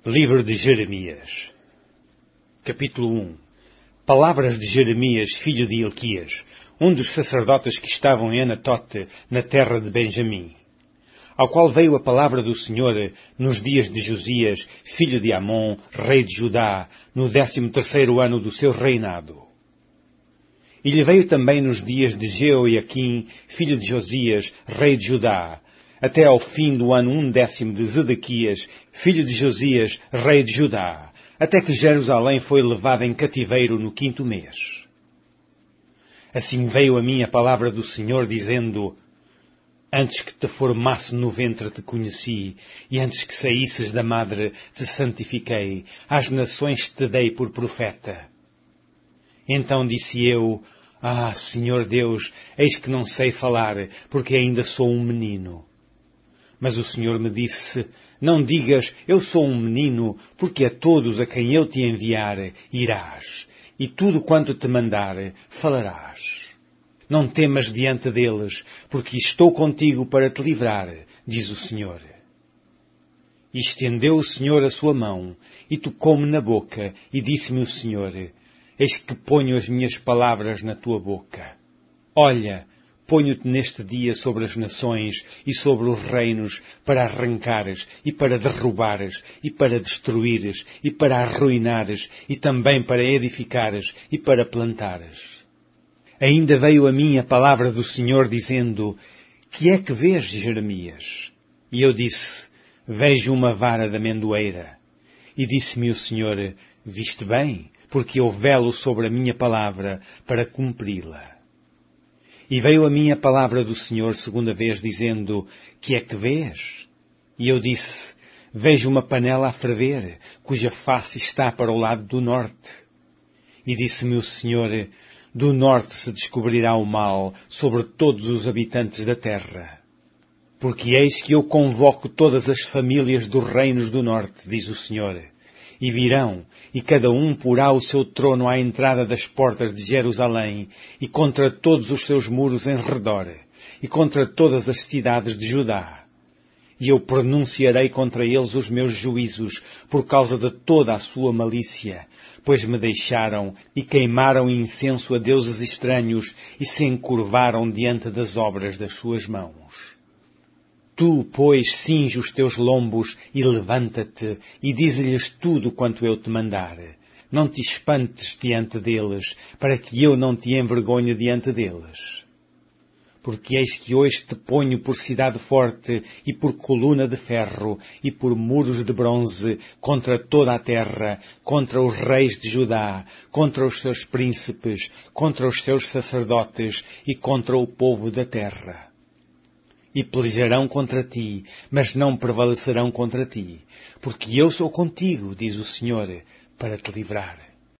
Livro de Jeremias. Capítulo 1. Palavras de Jeremias, filho de Hilquias, um dos sacerdotes que estavam em Anatote, na terra de Benjamim, ao qual veio a palavra do Senhor nos dias de Josias, filho de Amon, rei de Judá, no 13º ano do seu reinado. E lhe veio também nos dias de Jeoiaquim, filho de Josias, rei de Judá, até ao fim do ano 1º de Zedequias, filho de Josias, rei de Judá, até que Jerusalém foi levada em cativeiro no 5º mês. Assim veio a mim a palavra do Senhor, dizendo: Antes que te formasse no ventre te conheci, e antes que saísses da madre te santifiquei, às nações te dei por profeta. Então disse eu: Senhor Deus, eis que não sei falar, porque ainda sou um menino. Mas o Senhor me disse: Não digas, eu sou um menino, porque a todos a quem eu te enviar irás, e tudo quanto te mandar falarás. Não temas diante deles, porque estou contigo para te livrar, diz o Senhor. E estendeu o Senhor a sua mão, e tocou-me na boca, e disse-me o Senhor: Eis que ponho as minhas palavras na tua boca. Olha, ponho-te neste dia sobre as nações e sobre os reinos, para arrancares, e para derrubares, e para destruires, e para arruinares, e também para edificares, e para plantares. Ainda veio a mim a palavra do Senhor, dizendo: Que é que vês, Jeremias? E eu disse: Vejo uma vara de amendoeira. E disse-me o Senhor: Viste bem, porque eu velo sobre a minha palavra para cumpri-la. E veio a mim a palavra do Senhor segunda vez, dizendo: Que é que vês? E eu disse: Vejo uma panela a ferver, cuja face está para o lado do norte. E disse-me o Senhor: Do norte se descobrirá o mal sobre todos os habitantes da terra. Porque eis que eu convoco todas as famílias dos reinos do norte, diz o Senhor, e virão, e cada um porá o seu trono à entrada das portas de Jerusalém, e contra todos os seus muros em redor, e contra todas as cidades de Judá. E eu pronunciarei contra eles os meus juízos, por causa de toda a sua malícia, pois me deixaram e queimaram incenso a deuses estranhos, e se encurvaram diante das obras das suas mãos. Tu, pois, cinge os teus lombos e levanta-te, e dize-lhes tudo quanto eu te mandar. Não te espantes diante deles, para que eu não te envergonhe diante deles. Porque eis que hoje te ponho por cidade forte, e por coluna de ferro, e por muros de bronze, contra toda a terra, contra os reis de Judá, contra os seus príncipes, contra os seus sacerdotes, e contra o povo da terra. E pelejarão contra ti, mas não prevalecerão contra ti, porque eu sou contigo, diz o Senhor, para te livrar.